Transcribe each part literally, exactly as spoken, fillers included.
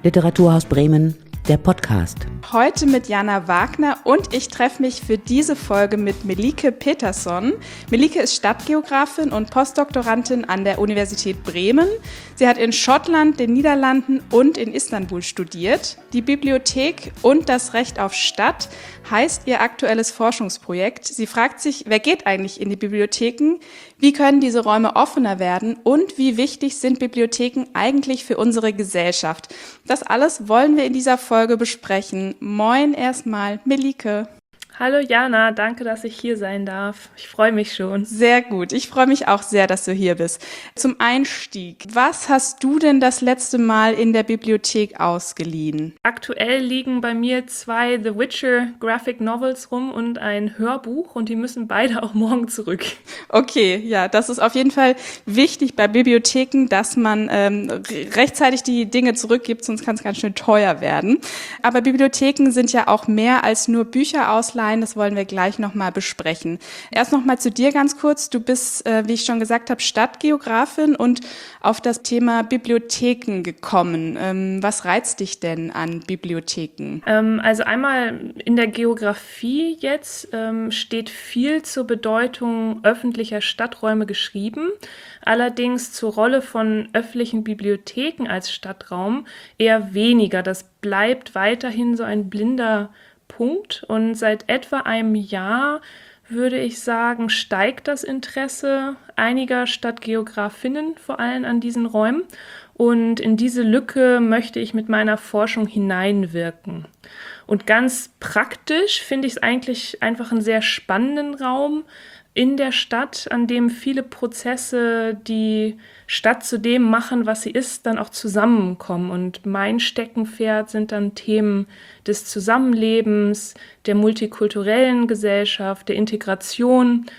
Literaturhaus Bremen, der Podcast. Heute mit Jana Wagner und ich treffe mich für diese Folge mit Melike Peterson. Melike ist Stadtgeografin und Postdoktorandin an der Universität Bremen. Sie hat in Schottland, den Niederlanden und in Istanbul studiert. Die Bibliothek und das Recht auf Stadt heißt ihr aktuelles Forschungsprojekt. Sie fragt sich, wer geht eigentlich in die Bibliotheken? Wie können diese Räume offener werden? Und wie wichtig sind Bibliotheken eigentlich für unsere Gesellschaft? Das alles wollen wir in dieser Folge besprechen. Moin erstmal, Melike. Hallo Jana, danke, dass ich hier sein darf. Ich freue mich schon. Sehr gut, ich freue mich auch sehr, dass du hier bist. Zum Einstieg, was hast du denn das letzte Mal in der Bibliothek ausgeliehen? Aktuell liegen bei mir zwei The Witcher Graphic Novels rum und ein Hörbuch und die müssen beide auch morgen zurück. Okay, ja, das ist auf jeden Fall wichtig bei Bibliotheken, dass man ähm, rechtzeitig die Dinge zurückgibt, sonst kann es ganz schön teuer werden. Aber Bibliotheken sind ja auch mehr als nur Bücher ausleihen. Das wollen wir gleich nochmal besprechen. Erst nochmal zu dir ganz kurz. Du bist, äh, wie ich schon gesagt habe, Stadtgeografin und auf das Thema Bibliotheken gekommen. Ähm, was reizt dich denn an Bibliotheken? Ähm, also einmal in der Geografie jetzt ähm, steht viel zur Bedeutung öffentlicher Stadträume geschrieben. Allerdings zur Rolle von öffentlichen Bibliotheken als Stadtraum eher weniger. Das bleibt weiterhin so ein blinder Punkt. Und seit etwa einem Jahr, würde ich sagen, steigt das Interesse einiger Stadtgeografinnen vor allem an diesen Räumen. Und in diese Lücke möchte ich mit meiner Forschung hineinwirken. Und ganz praktisch finde ich es eigentlich einfach einen sehr spannenden Raum in der Stadt, an dem viele Prozesse, die Stadt zu dem machen, was sie ist, dann auch zusammenkommen. Und mein Steckenpferd sind dann Themen des Zusammenlebens, der multikulturellen Gesellschaft, der Integration.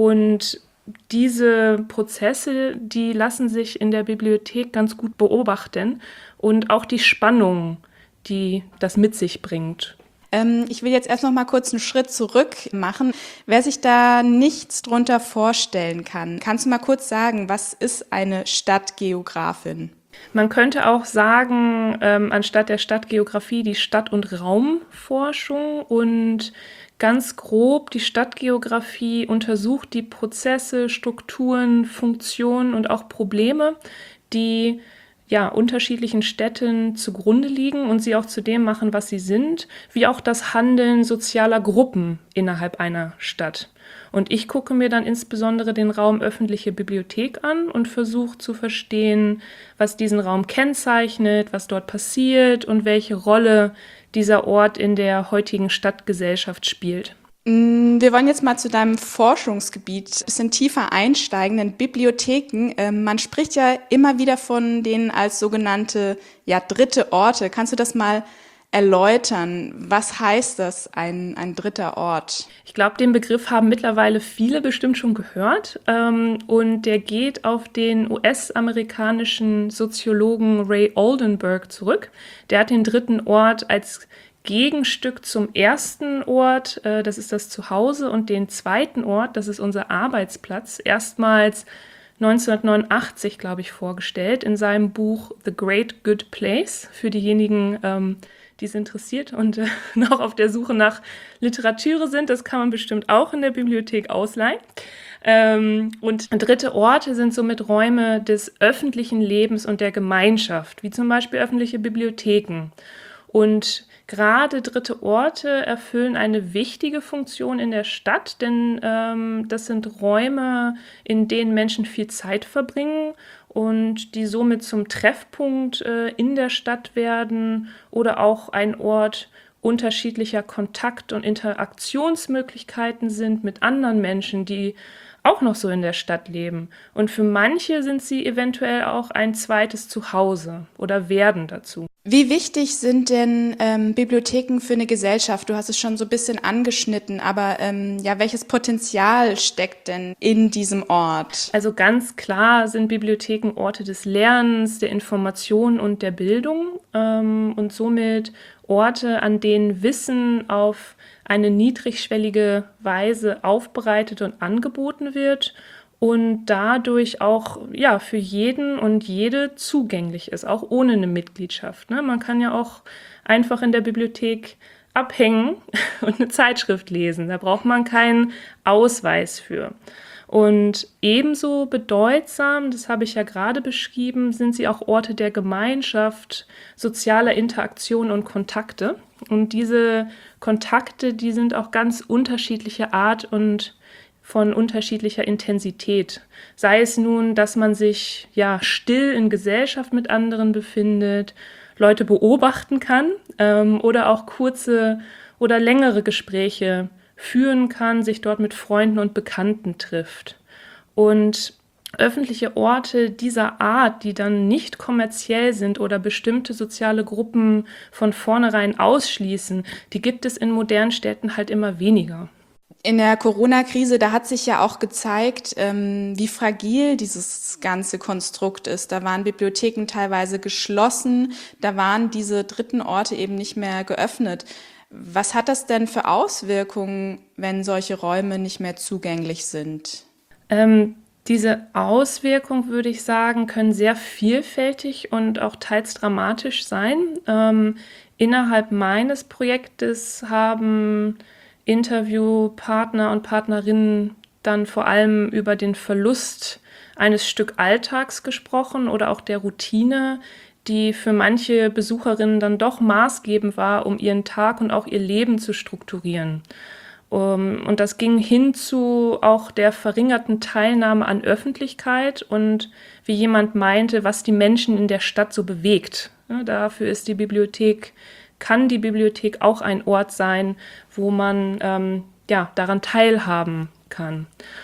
Und diese Prozesse, die lassen sich in der Bibliothek ganz gut beobachten und auch die Spannung, die das mit sich bringt. Ähm, ich will jetzt erst noch mal kurz einen Schritt zurück machen. Wer sich da nichts drunter vorstellen kann, kannst du mal kurz sagen, was ist eine Stadtgeografin? Man könnte auch sagen, ähm, anstatt der Stadtgeografie die Stadt- und Raumforschung und ganz grob die Stadtgeografie untersucht die Prozesse, Strukturen, Funktionen und auch Probleme, die ja, unterschiedlichen Städten zugrunde liegen und sie auch zu dem machen, was sie sind, wie auch das Handeln sozialer Gruppen innerhalb einer Stadt. Und ich gucke mir dann insbesondere den Raum öffentliche Bibliothek an und versuche zu verstehen, was diesen Raum kennzeichnet, was dort passiert und welche Rolle dieser Ort in der heutigen Stadtgesellschaft spielt. Wir wollen jetzt mal zu deinem Forschungsgebiet ein bisschen tiefer einsteigen, denn Bibliotheken, äh, man spricht ja immer wieder von denen als sogenannte ja, dritte Orte. Kannst du das mal erläutern? Was heißt das, ein, ein dritter Ort? Ich glaube, den Begriff haben mittlerweile viele bestimmt schon gehört ähm, und der geht auf den U S-amerikanischen Soziologen Ray Oldenburg zurück. Der hat den dritten Ort als Gegenstück zum ersten Ort, äh, das ist das Zuhause, und den zweiten Ort, das ist unser Arbeitsplatz, erstmals neunzehnhundertneunundachtzig, glaube ich, vorgestellt in seinem Buch The Great Good Place für diejenigen, ähm, die es interessiert und äh, noch auf der Suche nach Literatur sind. Das kann man bestimmt auch in der Bibliothek ausleihen. Ähm, und dritte Orte sind somit Räume des öffentlichen Lebens und der Gemeinschaft, wie zum Beispiel öffentliche Bibliotheken. Und gerade dritte Orte erfüllen eine wichtige Funktion in der Stadt, denn ähm, das sind Räume, in denen Menschen viel Zeit verbringen und die somit zum Treffpunkt äh, in der Stadt werden oder auch ein Ort unterschiedlicher Kontakt- und Interaktionsmöglichkeiten sind mit anderen Menschen, die auch noch so in der Stadt leben. Und für manche sind sie eventuell auch ein zweites Zuhause oder werden dazu. Wie wichtig sind denn ähm, Bibliotheken für eine Gesellschaft? Du hast es schon so ein bisschen angeschnitten, aber ähm, ja, welches Potenzial steckt denn in diesem Ort? Also ganz klar sind Bibliotheken Orte des Lernens, der Information und der Bildung ähm, und somit Orte, an denen Wissen auf eine niedrigschwellige Weise aufbereitet und angeboten wird und dadurch auch ja für jeden und jede zugänglich ist, auch ohne eine Mitgliedschaft. Ne? Man kann ja auch einfach in der Bibliothek abhängen und eine Zeitschrift lesen. Da braucht man keinen Ausweis für. Und ebenso bedeutsam, das habe ich ja gerade beschrieben, sind sie auch Orte der Gemeinschaft, sozialer Interaktion und Kontakte. Und diese Kontakte, die sind auch ganz unterschiedlicher Art und von unterschiedlicher Intensität. Sei es nun, dass man sich ja still in Gesellschaft mit anderen befindet, Leute beobachten kann ähm, oder auch kurze oder längere Gespräche führen kann, sich dort mit Freunden und Bekannten trifft. Und öffentliche Orte dieser Art, die dann nicht kommerziell sind oder bestimmte soziale Gruppen von vornherein ausschließen, die gibt es in modernen Städten halt immer weniger. In der Corona-Krise, da hat sich ja auch gezeigt, ähm, wie fragil dieses ganze Konstrukt ist. Da waren Bibliotheken teilweise geschlossen, da waren diese dritten Orte eben nicht mehr geöffnet. Was hat das denn für Auswirkungen, wenn solche Räume nicht mehr zugänglich sind? Ähm, diese Auswirkungen, würde ich sagen, können sehr vielfältig und auch teils dramatisch sein. Ähm, innerhalb meines Projektes haben Interviewpartner und Partnerinnen dann vor allem über den Verlust eines Stück Alltags gesprochen oder auch der Routine, die für manche Besucherinnen dann doch maßgebend war, um ihren Tag und auch ihr Leben zu strukturieren. Um, und das ging hin zu auch der verringerten Teilnahme an Öffentlichkeit und wie jemand meinte, was die Menschen in der Stadt so bewegt. Ja, dafür ist die Bibliothek, kann die Bibliothek auch ein Ort sein, wo man ähm, ja, daran teilhaben kann.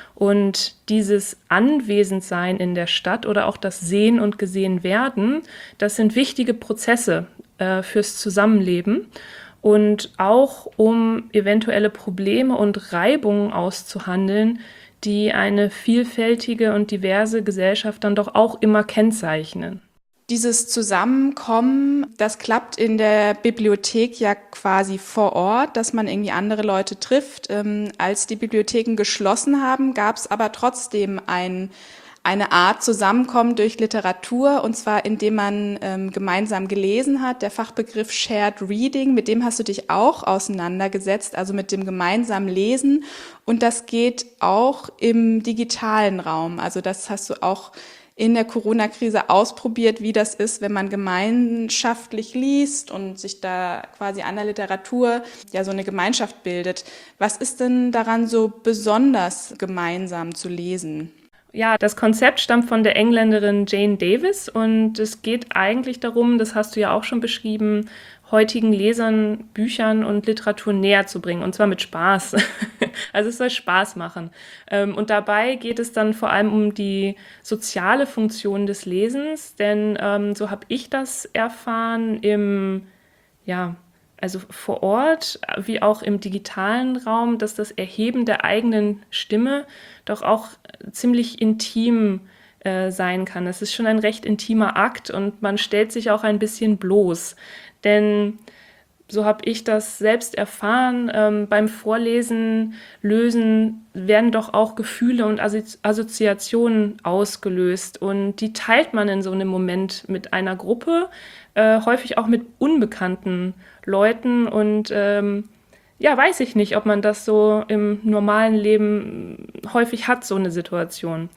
Und dieses Anwesendsein in der Stadt oder auch das Sehen und Gesehen werden, das sind wichtige Prozesse äh, fürs Zusammenleben und auch um eventuelle Probleme und Reibungen auszuhandeln, die eine vielfältige und diverse Gesellschaft dann doch auch immer kennzeichnen. Dieses Zusammenkommen, das klappt in der Bibliothek ja quasi vor Ort, dass man irgendwie andere Leute trifft. Ähm, als die Bibliotheken geschlossen haben, gab es aber trotzdem ein, eine Art Zusammenkommen durch Literatur, und zwar indem man ähm, gemeinsam gelesen hat. Der Fachbegriff Shared Reading, mit dem hast du dich auch auseinandergesetzt, also mit dem gemeinsamen Lesen. Und das geht auch im digitalen Raum. Also das hast du auch in der Corona-Krise ausprobiert, wie das ist, wenn man gemeinschaftlich liest und sich da quasi an der Literatur ja so eine Gemeinschaft bildet. Was ist denn daran so besonders, gemeinsam zu lesen? Ja, das Konzept stammt von der Engländerin Jane Davis und es geht eigentlich darum, das hast du ja auch schon beschrieben, heutigen Lesern Büchern und Literatur näher zu bringen, und zwar mit Spaß. Also es soll Spaß machen. Und dabei geht es dann vor allem um die soziale Funktion des Lesens, denn ähm, so habe ich das erfahren im, ja, also vor Ort wie auch im digitalen Raum, dass das Erheben der eigenen Stimme doch auch ziemlich intim äh, sein kann. Es ist schon ein recht intimer Akt und man stellt sich auch ein bisschen bloß. Denn so habe ich das selbst erfahren, ähm, beim Vorlesen, Lösen werden doch auch Gefühle und Assozi- Assoziationen ausgelöst. Und die teilt man in so einem Moment mit einer Gruppe, äh, häufig auch mit unbekannten Leuten. Und ähm, ja, weiß ich nicht, ob man das so im normalen Leben häufig hat, so eine Situation.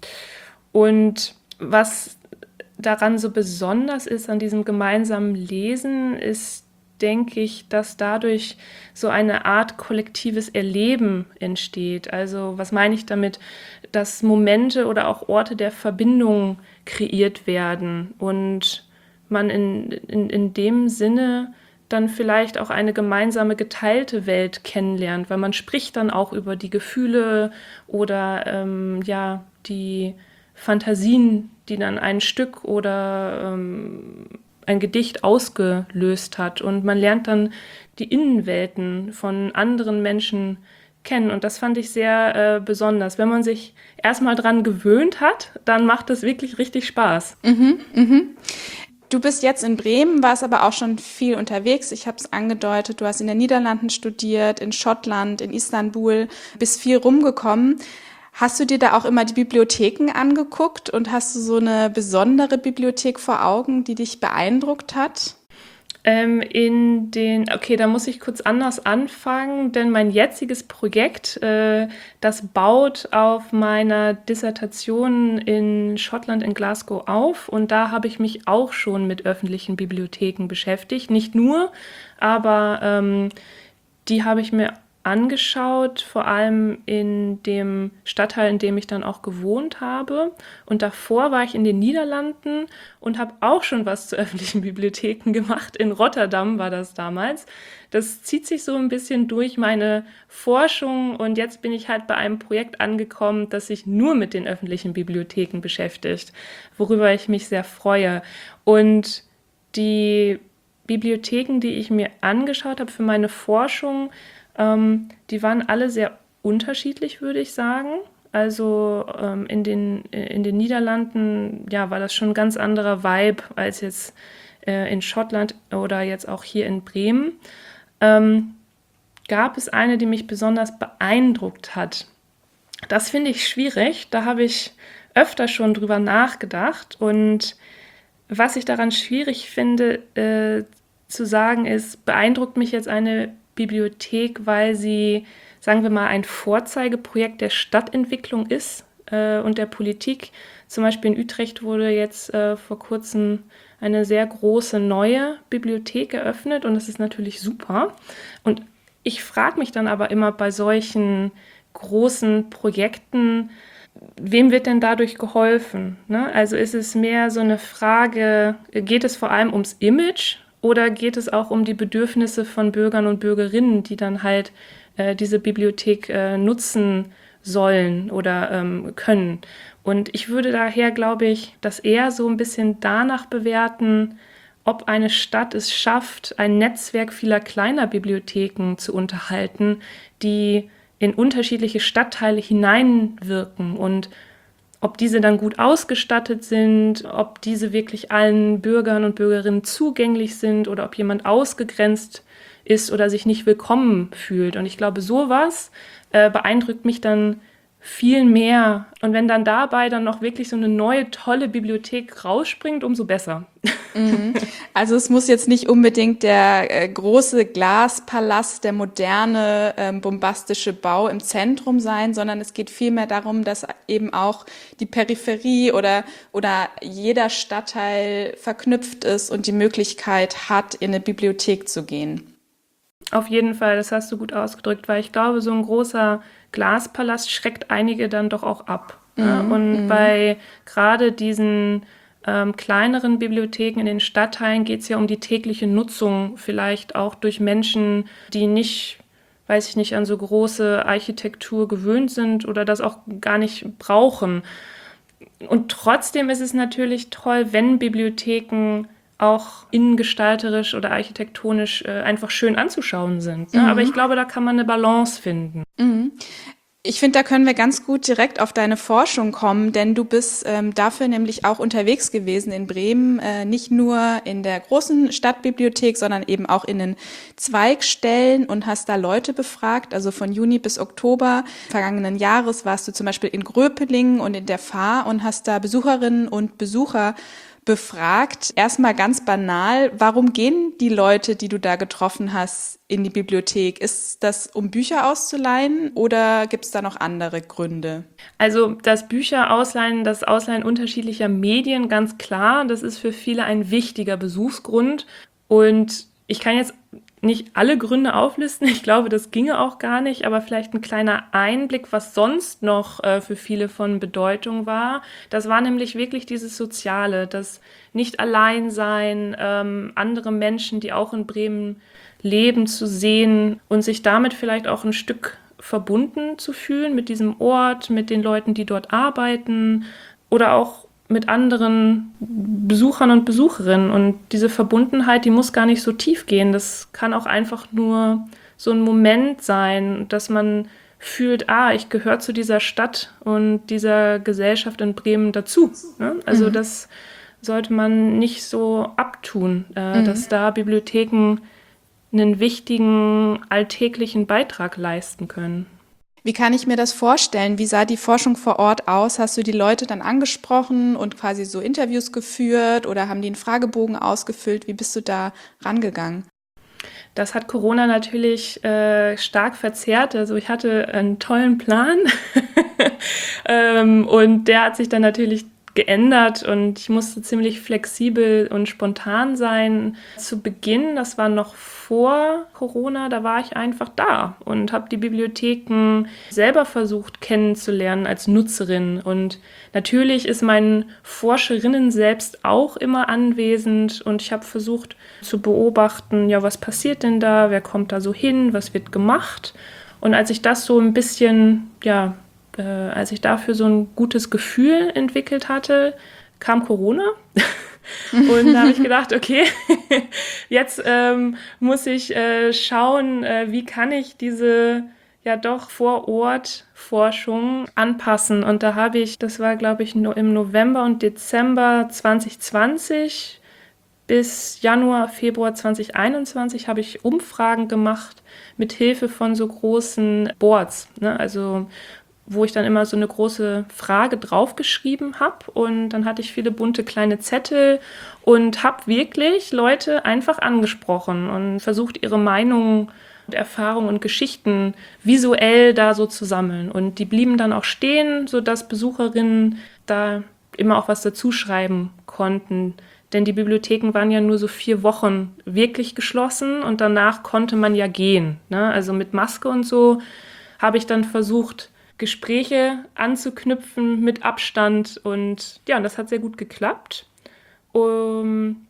Und was daran so besonders ist an diesem gemeinsamen Lesen, ist, denke ich, dass dadurch so eine Art kollektives Erleben entsteht. Also was meine ich damit? Dass Momente oder auch Orte der Verbindung kreiert werden und man in, in, in dem Sinne dann vielleicht auch eine gemeinsame geteilte Welt kennenlernt, weil man spricht dann auch über die Gefühle oder ähm, ja die Fantasien, die dann ein Stück oder ähm, ein Gedicht ausgelöst hat. Und man lernt dann die Innenwelten von anderen Menschen kennen. Und das fand ich sehr äh, besonders. Wenn man sich erstmal dran gewöhnt hat, dann macht es wirklich richtig Spaß. Mhm, mhm. Du bist jetzt in Bremen, warst aber auch schon viel unterwegs. Ich habe es angedeutet, du hast in den Niederlanden studiert, in Schottland, in Istanbul, bist viel rumgekommen. Hast du dir da auch immer die Bibliotheken angeguckt und hast du so eine besondere Bibliothek vor Augen, die dich beeindruckt hat? Ähm, in den, okay, da muss ich kurz anders anfangen, denn mein jetziges Projekt, äh, das baut auf meiner Dissertation in Schottland in Glasgow auf, und da habe ich mich auch schon mit öffentlichen Bibliotheken beschäftigt. Nicht nur, aber ähm, die habe ich mir angeschaut, vor allem in dem Stadtteil, in dem ich dann auch gewohnt habe. Und davor war ich in den Niederlanden und habe auch schon was zu öffentlichen Bibliotheken gemacht. In Rotterdam war das damals. Das zieht sich so ein bisschen durch meine Forschung, und jetzt bin ich halt bei einem Projekt angekommen, das sich nur mit den öffentlichen Bibliotheken beschäftigt, worüber ich mich sehr freue. Und die Bibliotheken, die ich mir angeschaut habe für meine Forschung, ähm, die waren alle sehr unterschiedlich, würde ich sagen. Also ähm, in den, in den Niederlanden, ja, war das schon ein ganz anderer Vibe als jetzt äh, in Schottland oder jetzt auch hier in Bremen. Ähm, gab es eine, die mich besonders beeindruckt hat? Das finde ich schwierig. Da habe ich öfter schon drüber nachgedacht. Und was ich daran schwierig finde, äh, zu sagen ist, beeindruckt mich jetzt eine Bibliothek, weil sie, sagen wir mal, ein Vorzeigeprojekt der Stadtentwicklung ist äh, und der Politik. Zum Beispiel in Utrecht wurde jetzt äh, vor kurzem eine sehr große neue Bibliothek eröffnet, und das ist natürlich super. Und ich frage mich dann aber immer bei solchen großen Projekten, wem wird denn dadurch geholfen? Ne? Also ist es mehr so eine Frage, geht es vor allem ums Image? Oder geht es auch um die Bedürfnisse von Bürgern und Bürgerinnen, die dann halt äh, diese Bibliothek äh, nutzen sollen oder ähm, können? Und ich würde daher, glaube ich, das eher so ein bisschen danach bewerten, ob eine Stadt es schafft, ein Netzwerk vieler kleiner Bibliotheken zu unterhalten, die in unterschiedliche Stadtteile hineinwirken, und ob diese dann gut ausgestattet sind, ob diese wirklich allen Bürgern und Bürgerinnen zugänglich sind oder ob jemand ausgegrenzt ist oder sich nicht willkommen fühlt. Und ich glaube, sowas äh, beeindruckt mich dann viel mehr. Und wenn dann dabei dann noch wirklich so eine neue, tolle Bibliothek rausspringt, umso besser. Mhm. Also es muss jetzt nicht unbedingt der äh, große Glaspalast, der moderne, ähm, bombastische Bau im Zentrum sein, sondern es geht vielmehr darum, dass eben auch die Peripherie oder, oder jeder Stadtteil verknüpft ist und die Möglichkeit hat, in eine Bibliothek zu gehen. Auf jeden Fall, das hast du gut ausgedrückt, weil ich glaube, so ein großer Glaspalast schreckt einige dann doch auch ab. Mhm. Ja? Und mhm. bei gerade diesen ähm, kleineren Bibliotheken in den Stadtteilen geht es ja um die tägliche Nutzung, vielleicht auch durch Menschen, die nicht, weiß ich nicht, an so große Architektur gewöhnt sind oder das auch gar nicht brauchen. Und trotzdem ist es natürlich toll, wenn Bibliotheken auch innengestalterisch oder architektonisch äh, einfach schön anzuschauen sind. Ne? Mhm. Aber ich glaube, da kann man eine Balance finden. Mhm. Ich finde, da können wir ganz gut direkt auf deine Forschung kommen, denn du bist ähm, dafür nämlich auch unterwegs gewesen in Bremen, äh, nicht nur in der großen Stadtbibliothek, sondern eben auch in den Zweigstellen, und hast da Leute befragt. Also von Juni bis Oktober vergangenen Jahres warst du zum Beispiel in Gröpelingen und in der Fahr und hast da Besucherinnen und Besucher befragt. Erstmal ganz banal, warum gehen die Leute, die du da getroffen hast, in die Bibliothek? Ist das, um Bücher auszuleihen, oder gibt es da noch andere Gründe? Also das Bücher ausleihen, das Ausleihen unterschiedlicher Medien, ganz klar, das ist für viele ein wichtiger Besuchsgrund. Und ich kann jetzt nicht alle Gründe auflisten, ich glaube, das ginge auch gar nicht, aber vielleicht ein kleiner Einblick, was sonst noch äh, für viele von Bedeutung war. Das war nämlich wirklich dieses Soziale, das Nicht-Allein-Sein, ähm, andere Menschen, die auch in Bremen leben, zu sehen und sich damit vielleicht auch ein Stück verbunden zu fühlen mit diesem Ort, mit den Leuten, die dort arbeiten oder auch mit anderen Besuchern und Besucherinnen. Und diese Verbundenheit, die muss gar nicht so tief gehen. Das kann auch einfach nur so ein Moment sein, dass man fühlt, ah, ich gehöre zu dieser Stadt und dieser Gesellschaft in Bremen dazu. Ne? Also mhm. das sollte man nicht so abtun, äh, mhm. dass da Bibliotheken einen wichtigen alltäglichen Beitrag leisten können. Wie kann ich mir das vorstellen? Wie sah die Forschung vor Ort aus? Hast du die Leute dann angesprochen und quasi so Interviews geführt oder haben die einen Fragebogen ausgefüllt? Wie bist du da rangegangen? Das hat Corona natürlich äh, stark verzerrt. Also ich hatte einen tollen Plan ähm, und der hat sich dann natürlich geändert und ich musste ziemlich flexibel und spontan sein. Zu Beginn, das war noch vor Corona, da war ich einfach da und habe die Bibliotheken selber versucht kennenzulernen als Nutzerin. Und natürlich ist mein Forscherinnen selbst auch immer anwesend und ich habe versucht zu beobachten, ja, was passiert denn da, wer kommt da so hin, was wird gemacht. Und als ich das so ein bisschen, ja, äh, als ich dafür so ein gutes Gefühl entwickelt hatte, kam Corona. Und da habe ich gedacht, okay, jetzt ähm, muss ich äh, schauen, äh, wie kann ich diese ja doch vor Ort Forschung anpassen. Und da habe ich, das war glaube ich no, im November und Dezember zwanzig zwanzig bis Januar, Februar zwanzig einundzwanzig habe ich Umfragen gemacht mit Hilfe von so großen Boards, ne? Also wo ich dann immer so eine große Frage draufgeschrieben habe und dann hatte ich viele bunte kleine Zettel und habe wirklich Leute einfach angesprochen und versucht, ihre Meinungen und Erfahrungen und Geschichten visuell da so zu sammeln. Und die blieben dann auch stehen, sodass Besucherinnen da immer auch was dazu schreiben konnten. Denn die Bibliotheken waren ja nur so vier Wochen wirklich geschlossen und danach konnte man ja gehen, ne? Also mit Maske und so habe ich dann versucht, Gespräche anzuknüpfen mit Abstand und ja, das hat sehr gut geklappt. Um,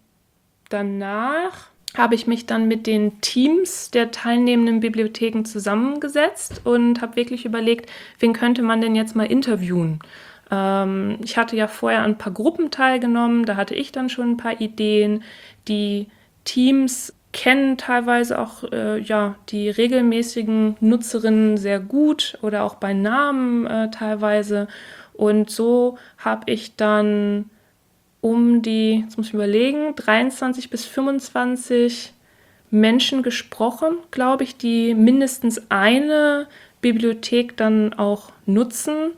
danach habe ich mich dann mit den Teams der teilnehmenden Bibliotheken zusammengesetzt und habe wirklich überlegt, wen könnte man denn jetzt mal interviewen. Ähm, ich hatte ja vorher an ein paar Gruppen teilgenommen, da hatte ich dann schon ein paar Ideen. Die Teams kennen teilweise auch äh, ja, die regelmäßigen Nutzerinnen sehr gut oder auch bei Namen äh, teilweise. Und so habe ich dann um die, jetzt muss ich überlegen, dreiundzwanzig bis fünfundzwanzig Menschen gesprochen, glaube ich, die mindestens eine Bibliothek dann auch nutzen.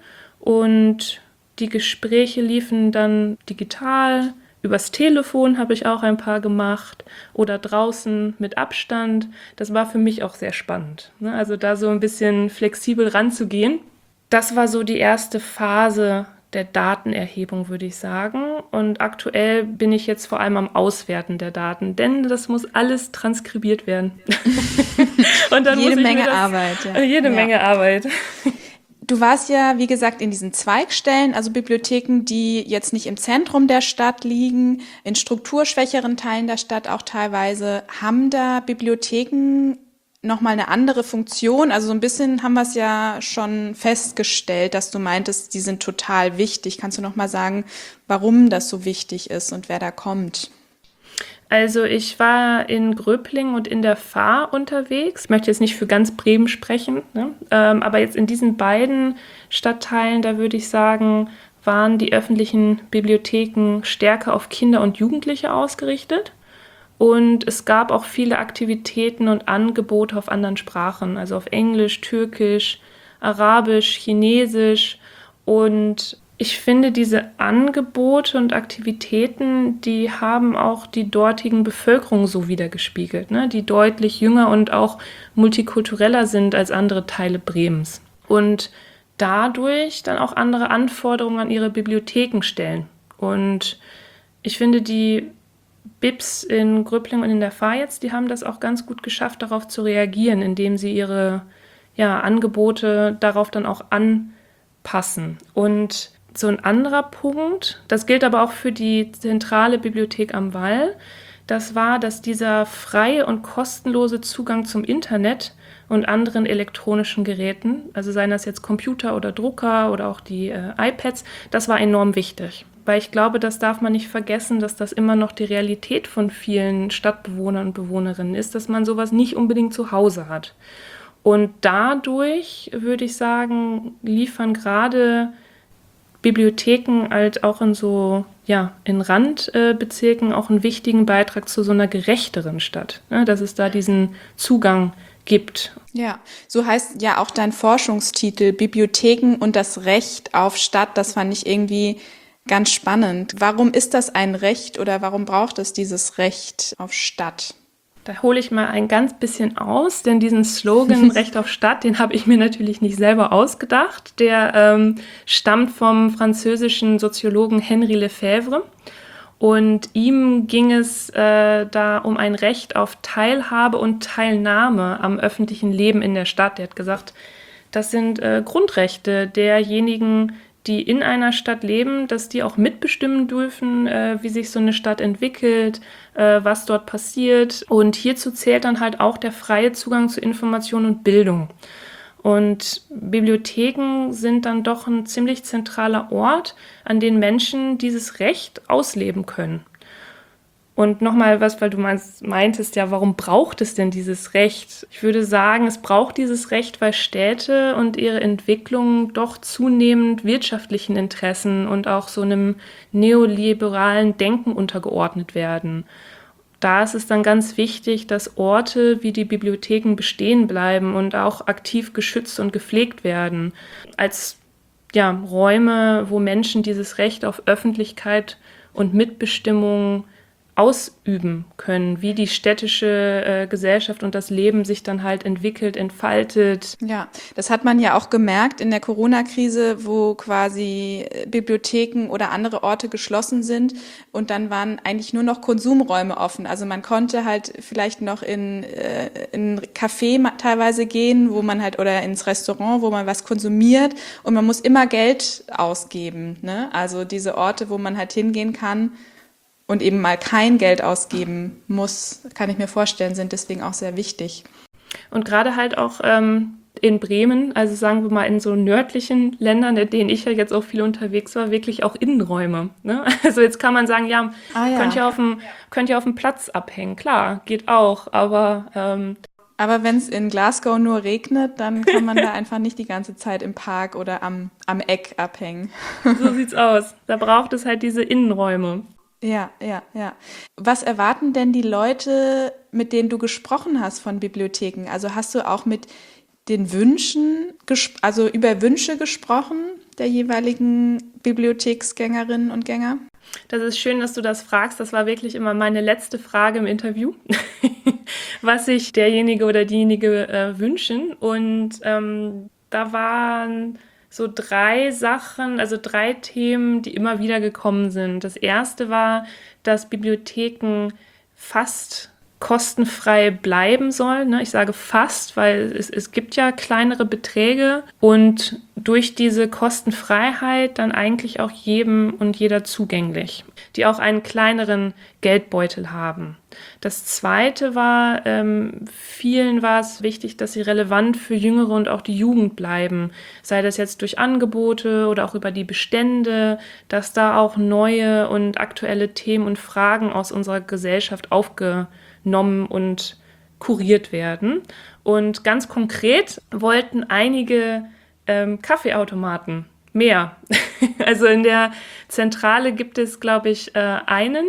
Und die Gespräche liefen dann digital. Übers Telefon habe ich auch ein paar gemacht oder draußen mit Abstand. Das war für mich auch sehr spannend, ne? Also da so ein bisschen flexibel ranzugehen. Das war so die erste Phase der Datenerhebung, würde ich sagen. Und aktuell bin ich jetzt vor allem am Auswerten der Daten, denn das muss alles transkribiert werden. Und dann jede muss ich Menge mir das, Arbeit. Ja. Jede ja. Menge Arbeit. Du warst ja, wie gesagt, in diesen Zweigstellen, also Bibliotheken, die jetzt nicht im Zentrum der Stadt liegen, in strukturschwächeren Teilen der Stadt auch teilweise. Haben da Bibliotheken nochmal eine andere Funktion? Also so ein bisschen haben wir es ja schon festgestellt, dass du meintest, die sind total wichtig. Kannst du nochmal sagen, warum das so wichtig ist und wer da kommt? Also ich war in Gröbling und in der Fahr unterwegs. Ich möchte jetzt nicht für ganz Bremen sprechen, ne? ähm, aber jetzt in diesen beiden Stadtteilen, da würde ich sagen, waren die öffentlichen Bibliotheken stärker auf Kinder und Jugendliche ausgerichtet. Und es gab auch viele Aktivitäten und Angebote auf anderen Sprachen, also auf Englisch, Türkisch, Arabisch, Chinesisch. Und ich finde, diese Angebote und Aktivitäten, die haben auch die dortigen Bevölkerung so widergespiegelt, ne? Die deutlich jünger und auch multikultureller sind als andere Teile Bremens. Und dadurch dann auch andere Anforderungen an ihre Bibliotheken stellen. Und ich finde, die Bibs in Gröbling und in der Fahr jetzt, die haben das auch ganz gut geschafft, darauf zu reagieren, indem sie ihre ja, Angebote darauf dann auch anpassen. Und so ein anderer Punkt, das gilt aber auch für die zentrale Bibliothek am Wall, das war, dass dieser freie und kostenlose Zugang zum Internet und anderen elektronischen Geräten, also seien das jetzt Computer oder Drucker oder auch die äh, iPads, das war enorm wichtig. Weil ich glaube, das darf man nicht vergessen, dass das immer noch die Realität von vielen Stadtbewohnern und Bewohnerinnen ist, dass man sowas nicht unbedingt zu Hause hat. Und dadurch, würde ich sagen, liefern gerade Bibliotheken halt auch in so, ja, in Randbezirken auch einen wichtigen Beitrag zu so einer gerechteren Stadt, ne? Dass es da diesen Zugang gibt. Ja, so heißt ja auch dein Forschungstitel, Bibliotheken und das Recht auf Stadt. Das fand ich irgendwie ganz spannend. Warum ist das ein Recht oder warum braucht es dieses Recht auf Stadt? Da hole ich mal ein ganz bisschen aus, denn diesen Slogan Recht auf Stadt, den habe ich mir natürlich nicht selber ausgedacht. Der ähm, stammt vom französischen Soziologen Henri Lefebvre. Und ihm ging es äh, da um ein Recht auf Teilhabe und Teilnahme am öffentlichen Leben in der Stadt. Er hat gesagt, das sind äh, Grundrechte derjenigen, die in einer Stadt leben, dass die auch mitbestimmen dürfen, äh, wie sich so eine Stadt entwickelt, äh, was dort passiert. Und hierzu zählt dann halt auch der freie Zugang zu Information und Bildung. Und Bibliotheken sind dann doch ein ziemlich zentraler Ort, an dem Menschen dieses Recht ausleben können. Und nochmal was, weil du meintest, ja, warum braucht es denn dieses Recht? Ich würde sagen, es braucht dieses Recht, weil Städte und ihre Entwicklung doch zunehmend wirtschaftlichen Interessen und auch so einem neoliberalen Denken untergeordnet werden. Da ist es dann ganz wichtig, dass Orte wie die Bibliotheken bestehen bleiben und auch aktiv geschützt und gepflegt werden. Als ja, Räume, wo Menschen dieses Recht auf Öffentlichkeit und Mitbestimmung ausüben können, wie die städtische äh, Gesellschaft und das Leben sich dann halt entwickelt, entfaltet. Ja, das hat man ja auch gemerkt in der Corona-Krise, wo quasi Bibliotheken oder andere Orte geschlossen sind und dann waren eigentlich nur noch Konsumräume offen. Also man konnte halt vielleicht noch in, äh, in ein Café teilweise gehen, wo man halt oder ins Restaurant, wo man was konsumiert und man muss immer Geld ausgeben, ne? Also diese Orte, wo man halt hingehen kann und eben mal kein Geld ausgeben muss, kann ich mir vorstellen, sind deswegen auch sehr wichtig. Und gerade halt auch ähm, in Bremen, also sagen wir mal in so nördlichen Ländern, in denen ich ja jetzt auch viel unterwegs war, wirklich auch Innenräume. Ne? Also jetzt kann man sagen, ja, ah, ja. könnt ihr auf dem, könnt ihr auf dem Platz abhängen. Klar, geht auch, aber... Ähm, aber wenn es in Glasgow nur regnet, dann kann man da einfach nicht die ganze Zeit im Park oder am, am Eck abhängen. So sieht's aus. Da braucht es halt diese Innenräume. Ja, ja, ja. Was erwarten denn die Leute, mit denen du gesprochen hast von Bibliotheken? Also hast du auch mit den Wünschen, gesp- also über Wünsche gesprochen der jeweiligen Bibliotheksgängerinnen und Gänger? Das ist schön, dass du das fragst. Das war wirklich immer meine letzte Frage im Interview, was sich derjenige oder diejenige äh, wünschen. Und ähm, da waren so drei Sachen, also drei Themen, die immer wieder gekommen sind. Das erste war, dass Bibliotheken fast kostenfrei bleiben sollen. Ich sage fast, weil es, es gibt ja kleinere Beträge und durch diese Kostenfreiheit dann eigentlich auch jedem und jeder zugänglich, die auch einen kleineren Geldbeutel haben. Das zweite war, ähm, vielen war es wichtig, dass sie relevant für Jüngere und auch die Jugend bleiben, sei das jetzt durch Angebote oder auch über die Bestände, dass da auch neue und aktuelle Themen und Fragen aus unserer Gesellschaft aufgenommen und kuriert werden. Und ganz konkret wollten einige ähm, Kaffeeautomaten mehr. Also in der Zentrale gibt es, glaube ich, äh, einen.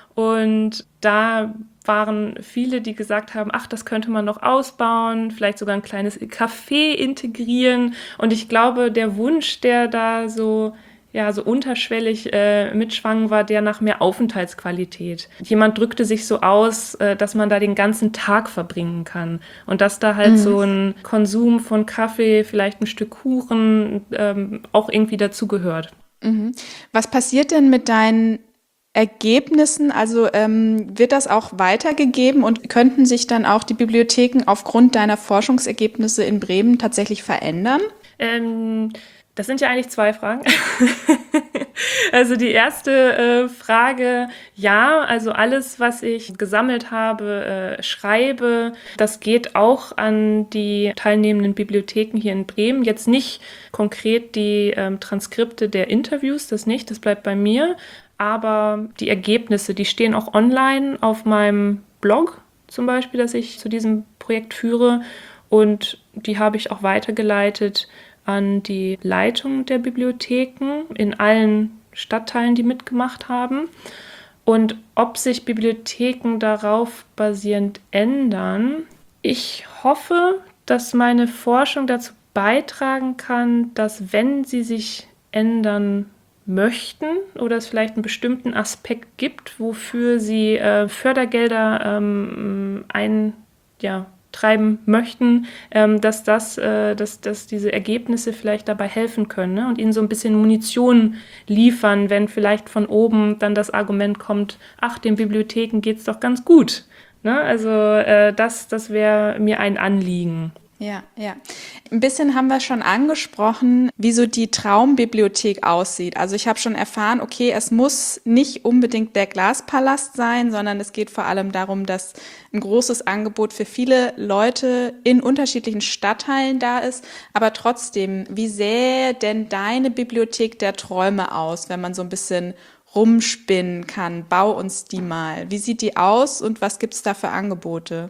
Und da waren viele, die gesagt haben, ach, das könnte man noch ausbauen, vielleicht sogar ein kleines Café integrieren. Und ich glaube, der Wunsch, der da so, ja, so unterschwellig äh, mitschwang, war der nach mehr Aufenthaltsqualität. Jemand drückte sich so aus, äh, dass man da den ganzen Tag verbringen kann. Und dass da halt mhm. so ein Konsum von Kaffee, vielleicht ein Stück Kuchen ähm, auch irgendwie dazugehört. Mhm. Was passiert denn mit deinen Ergebnissen, also ähm, wird das auch weitergegeben und könnten sich dann auch die Bibliotheken aufgrund deiner Forschungsergebnisse in Bremen tatsächlich verändern? Ähm, das sind ja eigentlich zwei Fragen. Also die erste äh, Frage, ja, also alles, was ich gesammelt habe, äh, schreibe, das geht auch an die teilnehmenden Bibliotheken hier in Bremen. Jetzt nicht konkret die ähm, Transkripte der Interviews, das nicht, das bleibt bei mir. Aber die Ergebnisse, die stehen auch online auf meinem Blog zum Beispiel, das ich zu diesem Projekt führe. Und die habe ich auch weitergeleitet an die Leitung der Bibliotheken in allen Stadtteilen, die mitgemacht haben. Und ob sich Bibliotheken darauf basierend ändern, ich Ich hoffe, dass meine Forschung dazu beitragen kann, dass, wenn sie sich ändern möchten oder es vielleicht einen bestimmten Aspekt gibt, wofür sie äh, Fördergelder ähm, ein, ja, treiben möchten, ähm, dass, das, äh, dass, dass diese Ergebnisse vielleicht dabei helfen können, ne? Und ihnen so ein bisschen Munition liefern, wenn vielleicht von oben dann das Argument kommt, ach, den Bibliotheken geht's doch ganz gut. Ne? Also äh, das, das wäre mir ein Anliegen. Ja, ja. Ein bisschen haben wir schon angesprochen, wie so die Traumbibliothek aussieht. Also ich habe schon erfahren, okay, es muss nicht unbedingt der Glaspalast sein, sondern es geht vor allem darum, dass ein großes Angebot für viele Leute in unterschiedlichen Stadtteilen da ist. Aber trotzdem, wie sähe denn deine Bibliothek der Träume aus, wenn man so ein bisschen rumspinnen kann? Bau uns die mal. Wie sieht die aus und was gibt es da für Angebote?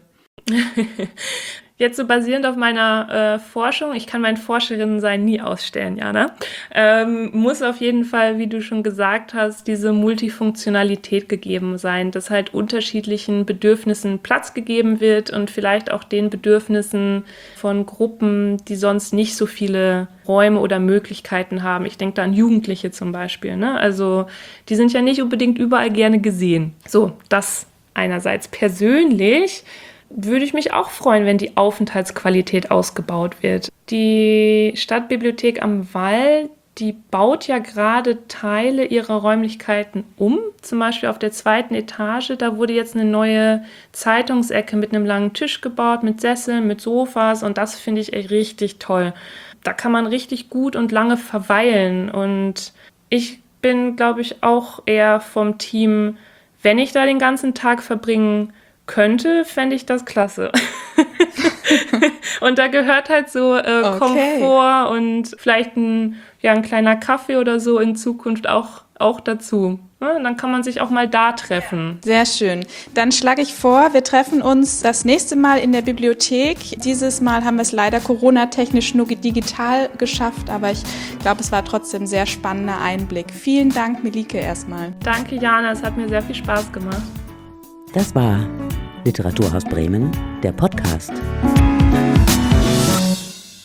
Jetzt so basierend auf meiner äh, Forschung, ich kann mein Forscherinnensein nie ausstellen, Jana, ähm, muss auf jeden Fall, wie du schon gesagt hast, diese Multifunktionalität gegeben sein, dass halt unterschiedlichen Bedürfnissen Platz gegeben wird und vielleicht auch den Bedürfnissen von Gruppen, die sonst nicht so viele Räume oder Möglichkeiten haben. Ich denke da an Jugendliche zum Beispiel, ne? Also die sind ja nicht unbedingt überall gerne gesehen. So, das einerseits. Persönlich würde ich mich auch freuen, wenn die Aufenthaltsqualität ausgebaut wird. Die Stadtbibliothek am Wall, die baut ja gerade Teile ihrer Räumlichkeiten um. Zum Beispiel auf der zweiten Etage, da wurde jetzt eine neue Zeitungsecke mit einem langen Tisch gebaut, mit Sesseln, mit Sofas und das finde ich echt richtig toll. Da kann man richtig gut und lange verweilen und ich bin, glaube ich, auch eher vom Team, wenn ich da den ganzen Tag verbringen könnte, fände ich das klasse. Und da gehört halt so äh, okay. Komfort und vielleicht ein, ja, ein kleiner Kaffee oder so in Zukunft auch, auch dazu. Ja, dann kann man sich auch mal da treffen. Sehr schön. Dann schlage ich vor, wir treffen uns das nächste Mal in der Bibliothek. Dieses Mal haben wir es leider Corona-technisch nur digital geschafft, aber ich glaube, es war trotzdem ein sehr spannender Einblick. Vielen Dank, Melike, erstmal. Danke, Jana. Es hat mir sehr viel Spaß gemacht. Das war Literaturhaus Bremen, der Podcast.